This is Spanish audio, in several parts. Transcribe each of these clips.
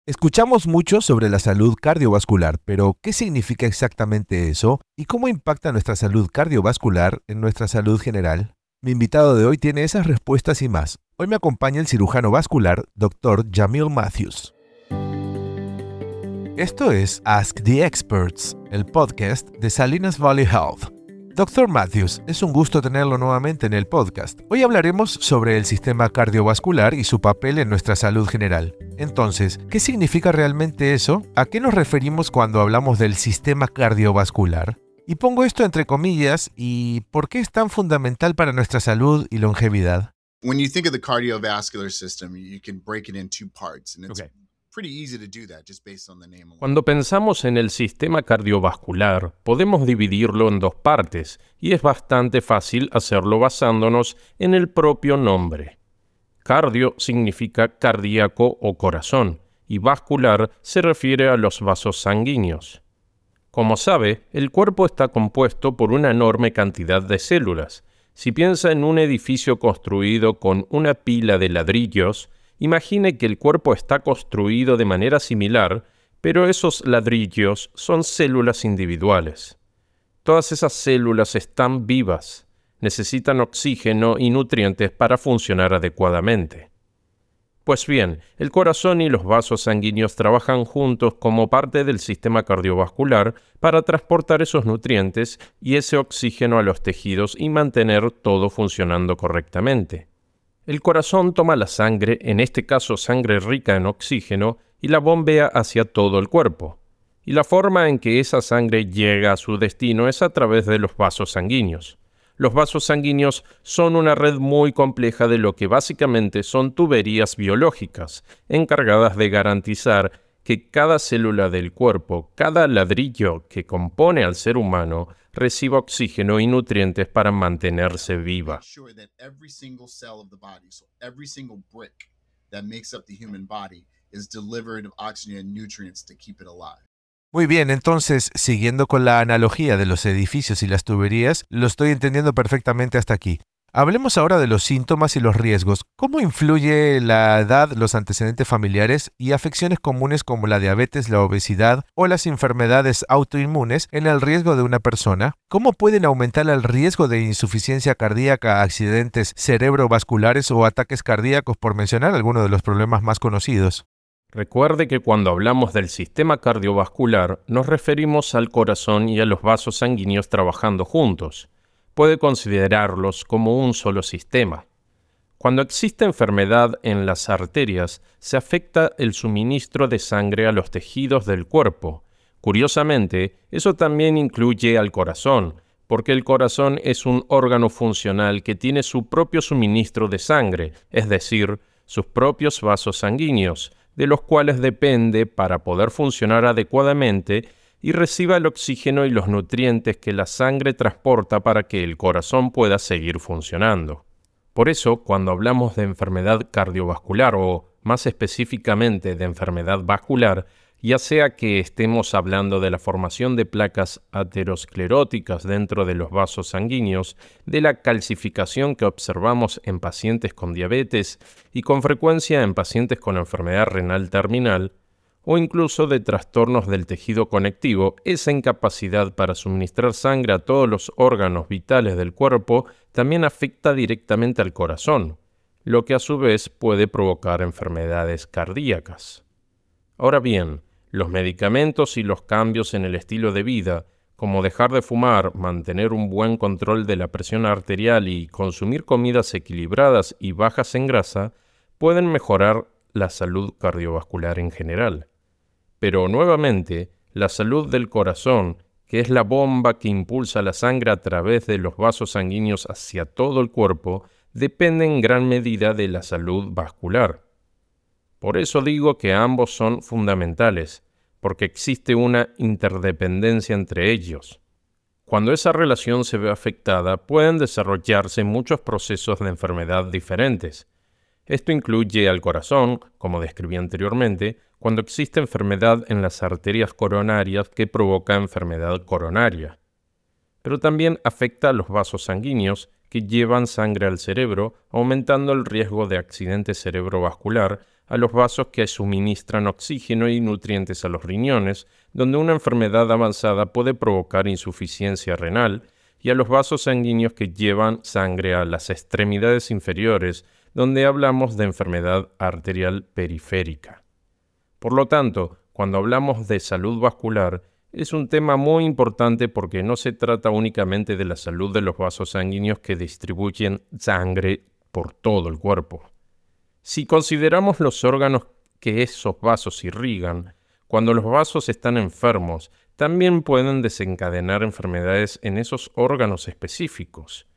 Escuchamos mucho sobre la salud cardiovascular, pero ¿qué significa exactamente eso? ¿Y cómo impacta nuestra salud cardiovascular en nuestra salud general? Mi invitado de hoy tiene esas respuestas y más. Hoy me acompaña el cirujano vascular, Dr. Jamil Matthews. Esto es Ask the Experts, el podcast de Salinas Valley Health. Dr. Matthews, es un gusto tenerlo nuevamente en el podcast. Hoy hablaremos sobre el sistema cardiovascular y su papel en nuestra salud general. Entonces, ¿qué significa realmente eso? ¿A qué nos referimos cuando hablamos del sistema cardiovascular? Y pongo esto entre comillas, ¿y por qué es tan fundamental para nuestra salud y longevidad? When you think of the cardiovascular system, you can break it in two parts, and it's pretty easy to do that just based on the name alone. Cuando pensamos en el sistema cardiovascular, podemos dividirlo en dos partes, y es bastante fácil hacerlo basándonos en el propio nombre. Cardio significa cardíaco o corazón, y vascular se refiere a los vasos sanguíneos. Como sabe, el cuerpo está compuesto por una enorme cantidad de células. Si piensa en un edificio construido con una pila de ladrillos, imagine que el cuerpo está construido de manera similar, pero esos ladrillos son células individuales. Todas esas células están vivas, necesitan oxígeno y nutrientes para funcionar adecuadamente. Pues bien, el corazón y los vasos sanguíneos trabajan juntos como parte del sistema cardiovascular para transportar esos nutrientes y ese oxígeno a los tejidos y mantener todo funcionando correctamente. El corazón toma la sangre, en este caso sangre rica en oxígeno, y la bombea hacia todo el cuerpo. Y la forma en que esa sangre llega a su destino es a través de los vasos sanguíneos. Los vasos sanguíneos son una red muy compleja de lo que básicamente son tuberías biológicas, encargadas de garantizar que cada célula del cuerpo, cada ladrillo que compone al ser humano, reciba oxígeno y nutrientes para mantenerse viva. Muy bien, entonces, siguiendo con la analogía de los edificios y las tuberías, lo estoy entendiendo perfectamente hasta aquí. Hablemos ahora de los síntomas y los riesgos. ¿Cómo influye la edad, los antecedentes familiares y afecciones comunes como la diabetes, la obesidad o las enfermedades autoinmunes en el riesgo de una persona? ¿Cómo pueden aumentar el riesgo de insuficiencia cardíaca, accidentes cerebrovasculares o ataques cardíacos, por mencionar algunos de los problemas más conocidos? Recuerde que cuando hablamos del sistema cardiovascular, nos referimos al corazón y a los vasos sanguíneos trabajando juntos. Puede considerarlos como un solo sistema. Cuando existe enfermedad en las arterias, se afecta el suministro de sangre a los tejidos del cuerpo. Curiosamente, eso también incluye al corazón, porque el corazón es un órgano funcional que tiene su propio suministro de sangre, es decir, sus propios vasos sanguíneos, de los cuales depende para poder funcionar adecuadamente y reciba el oxígeno y los nutrientes que la sangre transporta para que el corazón pueda seguir funcionando. Por eso, cuando hablamos de enfermedad cardiovascular o, más específicamente, de enfermedad vascular, ya sea que estemos hablando de la formación de placas ateroscleróticas dentro de los vasos sanguíneos, de la calcificación que observamos en pacientes con diabetes y con frecuencia en pacientes con enfermedad renal terminal, o incluso de trastornos del tejido conectivo, esa incapacidad para suministrar sangre a todos los órganos vitales del cuerpo también afecta directamente al corazón, lo que a su vez puede provocar enfermedades cardíacas. Ahora bien, los medicamentos y los cambios en el estilo de vida, como dejar de fumar, mantener un buen control de la presión arterial y consumir comidas equilibradas y bajas en grasa, pueden mejorar la salud cardiovascular en general. Pero nuevamente, la salud del corazón, que es la bomba que impulsa la sangre a través de los vasos sanguíneos hacia todo el cuerpo, depende en gran medida de la salud vascular. Por eso digo que ambos son fundamentales, porque existe una interdependencia entre ellos. Cuando esa relación se ve afectada, pueden desarrollarse muchos procesos de enfermedad diferentes. Esto incluye al corazón, como describí anteriormente, cuando existe enfermedad en las arterias coronarias que provoca enfermedad coronaria. Pero también afecta a los vasos sanguíneos, que llevan sangre al cerebro, aumentando el riesgo de accidente cerebrovascular, a los vasos que suministran oxígeno y nutrientes a los riñones, donde una enfermedad avanzada puede provocar insuficiencia renal, y a los vasos sanguíneos que llevan sangre a las extremidades inferiores, donde hablamos de enfermedad arterial periférica. Por lo tanto, cuando hablamos de salud vascular, es un tema muy importante porque no se trata únicamente de la salud de los vasos sanguíneos que distribuyen sangre por todo el cuerpo. Si consideramos los órganos que esos vasos irrigan, cuando los vasos están enfermos, también pueden desencadenar enfermedades en esos órganos específicos.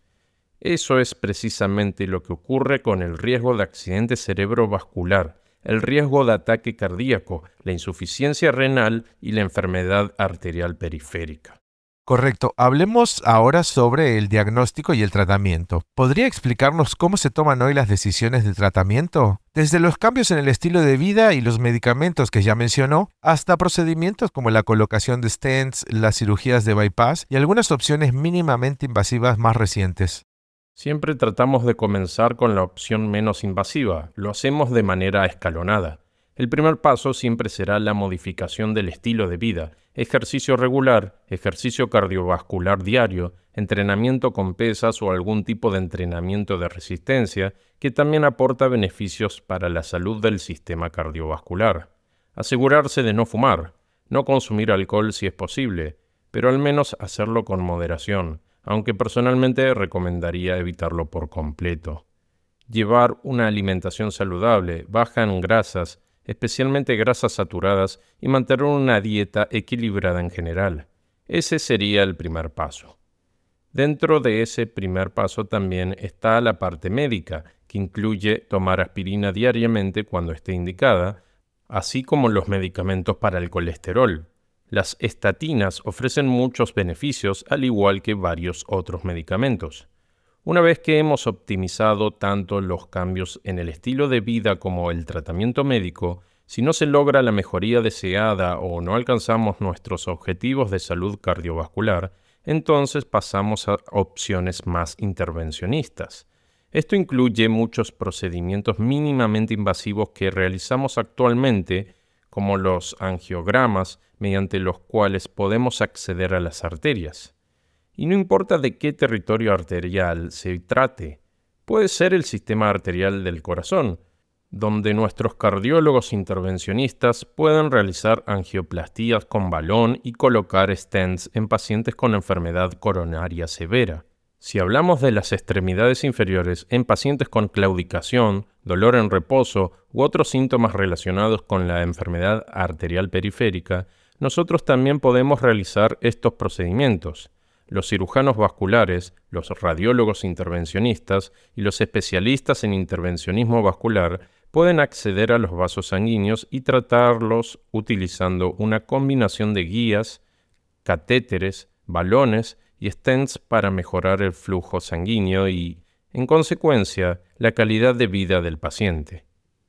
Eso es precisamente lo que ocurre con el riesgo de accidente cerebrovascular, el riesgo de ataque cardíaco, la insuficiencia renal y la enfermedad arterial periférica. Correcto. Hablemos ahora sobre el diagnóstico y el tratamiento. ¿Podría explicarnos cómo se toman hoy las decisiones de tratamiento? Desde los cambios en el estilo de vida y los medicamentos que ya mencionó, hasta procedimientos como la colocación de stents, las cirugías de bypass y algunas opciones mínimamente invasivas más recientes. Siempre tratamos de comenzar con la opción menos invasiva. Lo hacemos de manera escalonada. El primer paso siempre será la modificación del estilo de vida, ejercicio regular, ejercicio cardiovascular diario, entrenamiento con pesas o algún tipo de entrenamiento de resistencia que también aporta beneficios para la salud del sistema cardiovascular. Asegurarse de no fumar, no consumir alcohol si es posible, pero al menos hacerlo con moderación, aunque personalmente recomendaría evitarlo por completo. Llevar una alimentación saludable, baja en grasas, especialmente grasas saturadas, y mantener una dieta equilibrada en general. Ese sería el primer paso. Dentro de ese primer paso también está la parte médica, que incluye tomar aspirina diariamente cuando esté indicada, así como los medicamentos para el colesterol. Las estatinas ofrecen muchos beneficios, al igual que varios otros medicamentos. Una vez que hemos optimizado tanto los cambios en el estilo de vida como el tratamiento médico, si no se logra la mejoría deseada o no alcanzamos nuestros objetivos de salud cardiovascular, entonces pasamos a opciones más intervencionistas. Esto incluye muchos procedimientos mínimamente invasivos que realizamos actualmente, como los angiogramas, mediante los cuales podemos acceder a las arterias. Y no importa de qué territorio arterial se trate, puede ser el sistema arterial del corazón, donde nuestros cardiólogos intervencionistas pueden realizar angioplastías con balón y colocar stents en pacientes con enfermedad coronaria severa. Si hablamos de las extremidades inferiores en pacientes con claudicación, dolor en reposo u otros síntomas relacionados con la enfermedad arterial periférica, nosotros también podemos realizar estos procedimientos. Los cirujanos vasculares, los radiólogos intervencionistas y los especialistas en intervencionismo vascular pueden acceder a los vasos sanguíneos y tratarlos utilizando una combinación de guías, catéteres, balones y stents para mejorar el flujo sanguíneo y, en consecuencia, la calidad de vida del paciente.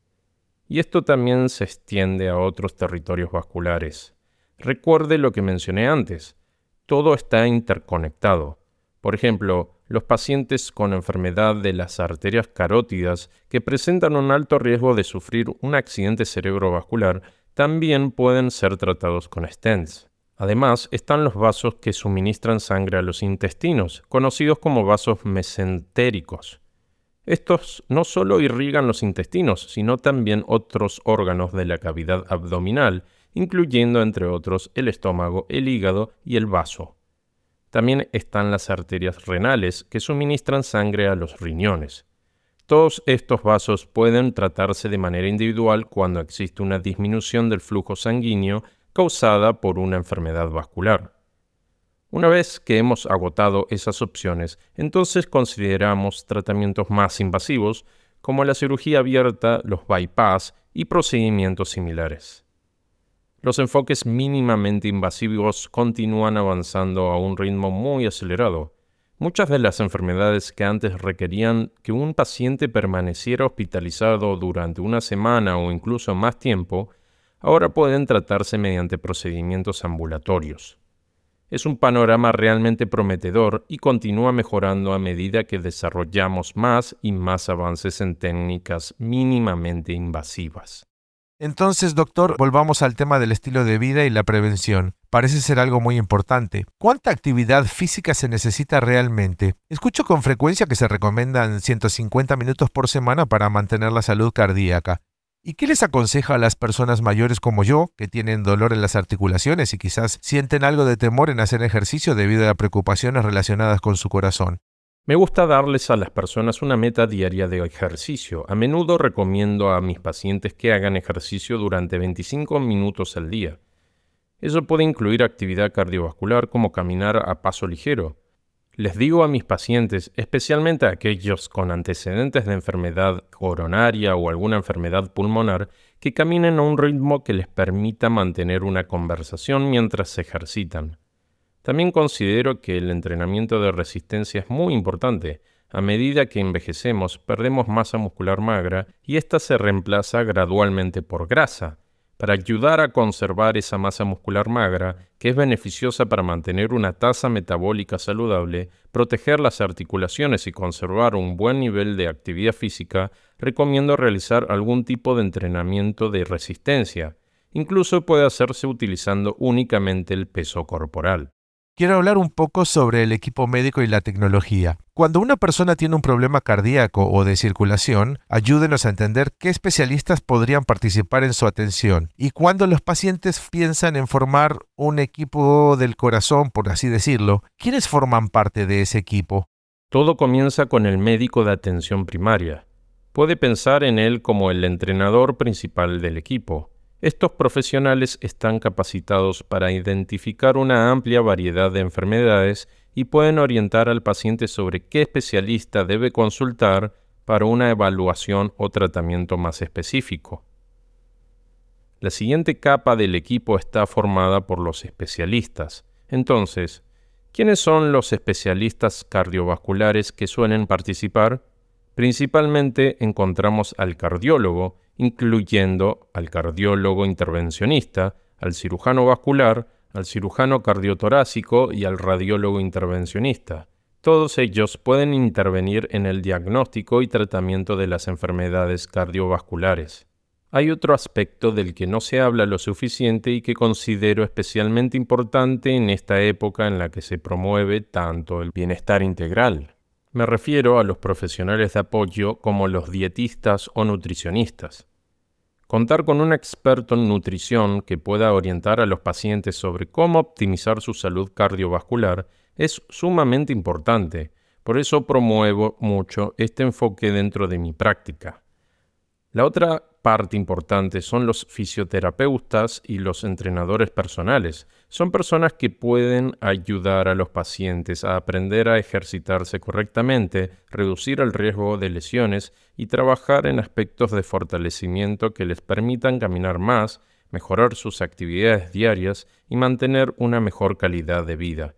Y esto también se extiende a otros territorios vasculares. Recuerde lo que mencioné antes. Todo está interconectado. Por ejemplo, los pacientes con enfermedad de las arterias carótidas que presentan un alto riesgo de sufrir un accidente cerebrovascular también pueden ser tratados con stents. Además, están los vasos que suministran sangre a los intestinos, conocidos como vasos mesentéricos. Estos no solo irrigan los intestinos, sino también otros órganos de la cavidad abdominal, incluyendo entre otros el estómago, el hígado y el vaso. También están las arterias renales que suministran sangre a los riñones. Todos estos vasos pueden tratarse de manera individual cuando existe una disminución del flujo sanguíneo causada por una enfermedad vascular. Una vez que hemos agotado esas opciones, entonces consideramos tratamientos más invasivos como la cirugía abierta, los bypass y procedimientos similares. Los enfoques mínimamente invasivos continúan avanzando a un ritmo muy acelerado. Muchas de las enfermedades que antes requerían que un paciente permaneciera hospitalizado durante una semana o incluso más tiempo, ahora pueden tratarse mediante procedimientos ambulatorios. Es un panorama realmente prometedor y continúa mejorando a medida que desarrollamos más y más avances en técnicas mínimamente invasivas. Entonces, doctor, volvamos al tema del estilo de vida y la prevención. Parece ser algo muy importante. ¿Cuánta actividad física se necesita realmente? Escucho con frecuencia que se recomiendan 150 minutos por semana para mantener la salud cardíaca. ¿Y qué les aconseja a las personas mayores como yo, que tienen dolor en las articulaciones y quizás sienten algo de temor en hacer ejercicio debido a preocupaciones relacionadas con su corazón? Me gusta darles a las personas una meta diaria de ejercicio. A menudo recomiendo a mis pacientes que hagan ejercicio durante 25 minutos al día. Eso puede incluir actividad cardiovascular como caminar a paso ligero. Les digo a mis pacientes, especialmente a aquellos con antecedentes de enfermedad coronaria o alguna enfermedad pulmonar, que caminen a un ritmo que les permita mantener una conversación mientras se ejercitan. También considero que el entrenamiento de resistencia es muy importante. A medida que envejecemos, perdemos masa muscular magra y ésta se reemplaza gradualmente por grasa. Para ayudar a conservar esa masa muscular magra, que es beneficiosa para mantener una tasa metabólica saludable, proteger las articulaciones y conservar un buen nivel de actividad física, recomiendo realizar algún tipo de entrenamiento de resistencia. Incluso puede hacerse utilizando únicamente el peso corporal. Quiero hablar un poco sobre el equipo médico y la tecnología. Cuando una persona tiene un problema cardíaco o de circulación, ayúdenos a entender qué especialistas podrían participar en su atención y cuando los pacientes piensan en formar un equipo del corazón, por así decirlo, ¿quiénes forman parte de ese equipo? Todo comienza con el médico de atención primaria. Puede pensar en él como el entrenador principal del equipo. Estos profesionales están capacitados para identificar una amplia variedad de enfermedades y pueden orientar al paciente sobre qué especialista debe consultar para una evaluación o tratamiento más específico. La siguiente capa del equipo está formada por los especialistas. Entonces, ¿quiénes son los especialistas cardiovasculares que suelen participar? Principalmente encontramos al cardiólogo, incluyendo al cardiólogo intervencionista, al cirujano vascular, al cirujano cardiotorácico y al radiólogo intervencionista. Todos ellos pueden intervenir en el diagnóstico y tratamiento de las enfermedades cardiovasculares. Hay otro aspecto del que no se habla lo suficiente y que considero especialmente importante en esta época en la que se promueve tanto el bienestar integral. Me refiero a los profesionales de apoyo como los dietistas o nutricionistas. Contar con un experto en nutrición que pueda orientar a los pacientes sobre cómo optimizar su salud cardiovascular es sumamente importante. Por eso promuevo mucho este enfoque dentro de mi práctica. La otra parte importante son los fisioterapeutas y los entrenadores personales. Son personas que pueden ayudar a los pacientes a aprender a ejercitarse correctamente, reducir el riesgo de lesiones y trabajar en aspectos de fortalecimiento que les permitan caminar más, mejorar sus actividades diarias y mantener una mejor calidad de vida.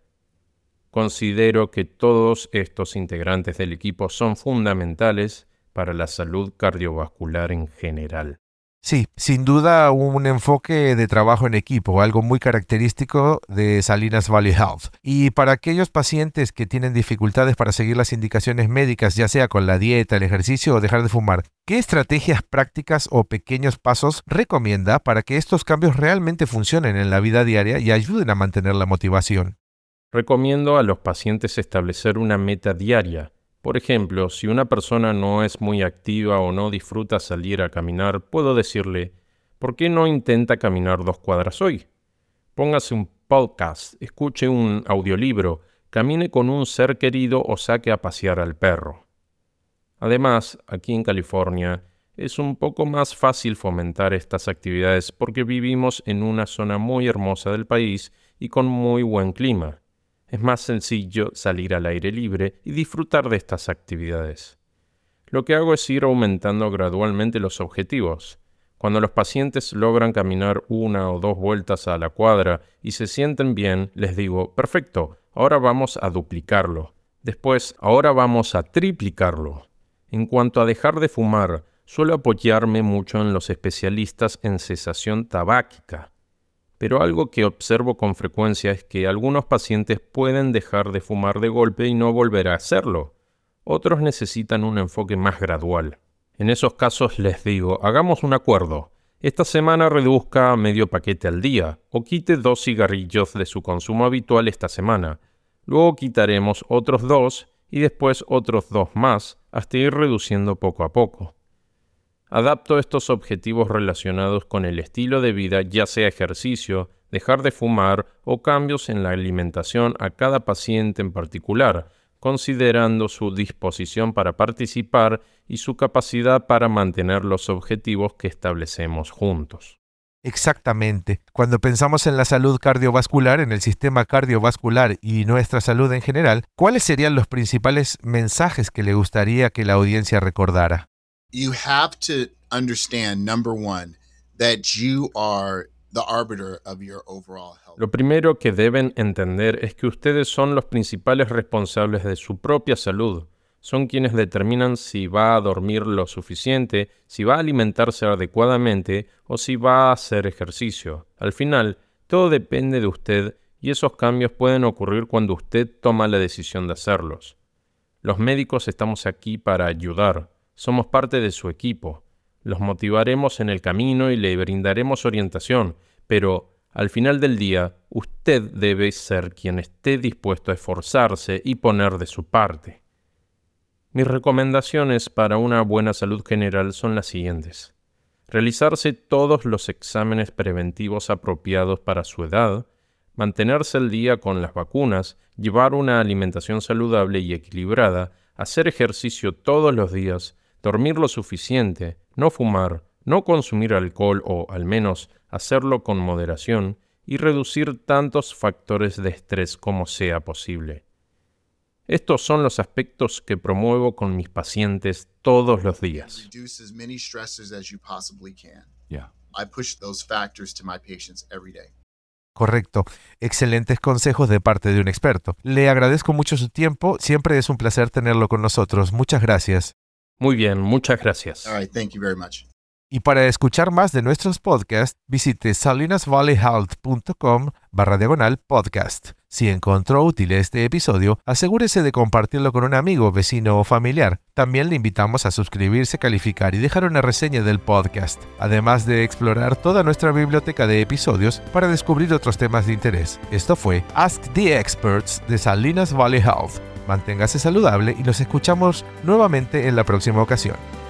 Considero que todos estos integrantes del equipo son fundamentales para la salud cardiovascular en general. Sí, sin duda un enfoque de trabajo en equipo, algo muy característico de Salinas Valley Health. Y para aquellos pacientes que tienen dificultades para seguir las indicaciones médicas, ya sea con la dieta, el ejercicio o dejar de fumar, ¿qué estrategias prácticas o pequeños pasos recomienda para que estos cambios realmente funcionen en la vida diaria y ayuden a mantener la motivación? Recomiendo a los pacientes establecer una meta diaria. Por ejemplo, si una persona no es muy activa o no disfruta salir a caminar, puedo decirle, ¿por qué no intenta caminar 2 cuadras hoy? Póngase un podcast, escuche un audiolibro, camine con un ser querido o saque a pasear al perro. Además, aquí en California, es un poco más fácil fomentar estas actividades porque vivimos en una zona muy hermosa del país y con muy buen clima. Es más sencillo salir al aire libre y disfrutar de estas actividades. Lo que hago es ir aumentando gradualmente los objetivos. Cuando los pacientes logran caminar 1 o 2 vueltas a la cuadra y se sienten bien, les digo, perfecto, ahora vamos a duplicarlo. Después, ahora vamos a triplicarlo. En cuanto a dejar de fumar, suelo apoyarme mucho en los especialistas en cesación tabáquica. pero algo que observo con frecuencia es que algunos pacientes pueden dejar de fumar de golpe y no volver a hacerlo. Otros necesitan un enfoque más gradual. En esos casos les digo, hagamos un acuerdo. Esta semana reduzca medio paquete al día o quite 2 cigarrillos de su consumo habitual esta semana. Luego quitaremos otros 2 y después otros 2 más hasta ir reduciendo poco a poco. Adapto estos objetivos relacionados con el estilo de vida, ya sea ejercicio, dejar de fumar o cambios en la alimentación a cada paciente en particular, considerando su disposición para participar y su capacidad para mantener los objetivos que establecemos juntos. Exactamente. Cuando pensamos en la salud cardiovascular, en el sistema cardiovascular y nuestra salud en general, ¿cuáles serían los principales mensajes que le gustaría que la audiencia recordara? You have to understand, number one, that you are the arbiter of your overall health. Lo primero que deben entender es que ustedes son los principales responsables de su propia salud. Son quienes determinan si va a dormir lo suficiente, si va a alimentarse adecuadamente o si va a hacer ejercicio. Al final, todo depende de usted y esos cambios pueden ocurrir cuando usted toma la decisión de hacerlos. Los médicos estamos aquí para ayudar. Somos parte de su equipo. Los motivaremos en el camino y le brindaremos orientación, pero al final del día, usted debe ser quien esté dispuesto a esforzarse y poner de su parte. Mis recomendaciones para una buena salud general son las siguientes. Realizarse todos los exámenes preventivos apropiados para su edad, mantenerse al día con las vacunas, llevar una alimentación saludable y equilibrada, hacer ejercicio todos los días, dormir lo suficiente, no fumar, no consumir alcohol o, al menos, hacerlo con moderación y reducir tantos factores de estrés como sea posible. Estos son los aspectos que promuevo con mis pacientes todos los días. Reduce as many stressors as you possibly can. Yeah. I push those factors to my patients every day. Correcto. Excelentes consejos de parte de un experto. Le agradezco mucho su tiempo. Siempre es un placer tenerlo con nosotros. Muchas gracias. Muy bien, muchas gracias. All right, thank you very much. Y para escuchar más de nuestros podcasts, visite salinasvalleyhealth.com/podcast. Si encontró útil este episodio, asegúrese de compartirlo con un amigo, vecino o familiar. También le invitamos a suscribirse, calificar y dejar una reseña del podcast, además de explorar toda nuestra biblioteca de episodios para descubrir otros temas de interés. Esto fue Ask the Experts de Salinas Valley Health. Manténgase saludable y nos escuchamos nuevamente en la próxima ocasión.